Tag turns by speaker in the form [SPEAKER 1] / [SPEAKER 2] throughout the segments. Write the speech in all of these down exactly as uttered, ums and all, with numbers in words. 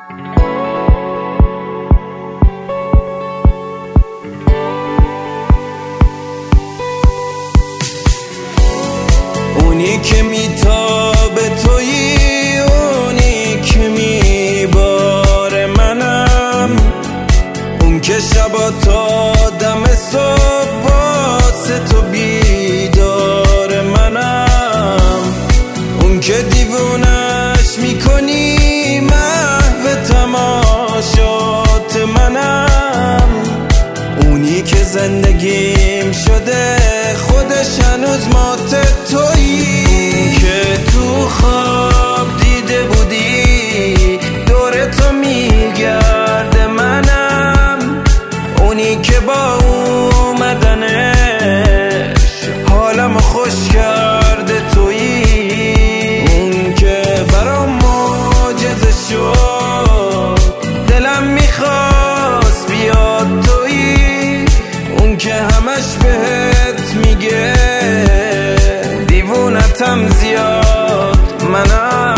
[SPEAKER 1] اونی که میتابه تویی، اونی که میباره منم، اون که شبا تا دم صبح واسه تو بیدار منم، اون که دیوونش میکنی محو تماشات منم، اونی که زندگیم شده خودش هنوز مات تویی، که تو خواب دیده بودی دور تو میگرده منم، اونی که با اومدنش حالمو خوش کرده تویی، اون که برام معجزه شد دلم میخواست بیاد تویی، اون که همش بهت میگه دیوونتم زیاد منم.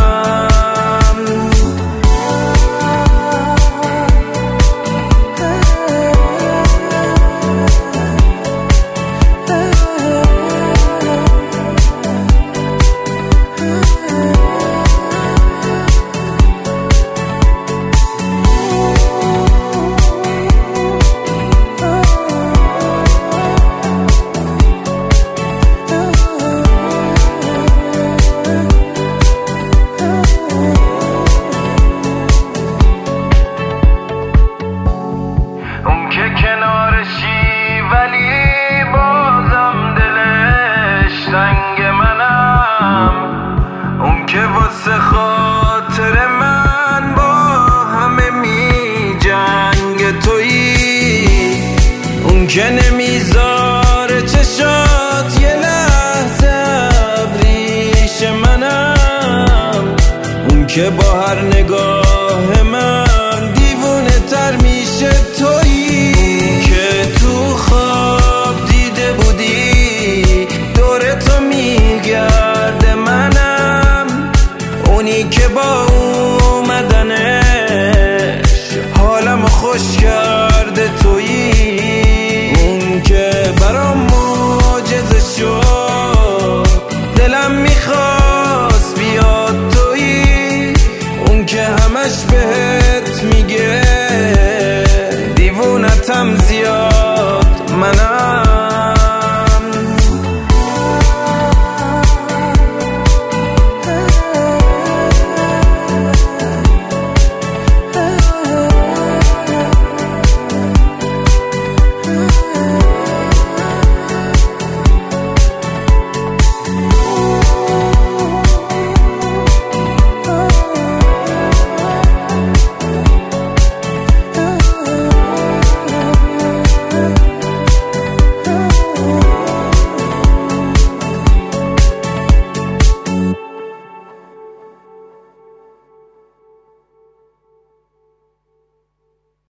[SPEAKER 1] کنارشی ولی بازم دلش تنگ منم، اون که واسه خاطر من با همه می جنگ تویی، اون که نمیذاره چشات یه لحظه ابریش منم، اون که با هر نگاه من دیوونه تر میشه تویی، که با اومدنش حالمو خوش کرده تویی، اون که برام معجزه شد دلم میخواست بیاد تویی، اون که همش بهت میگه دیوونتم زیاد منم.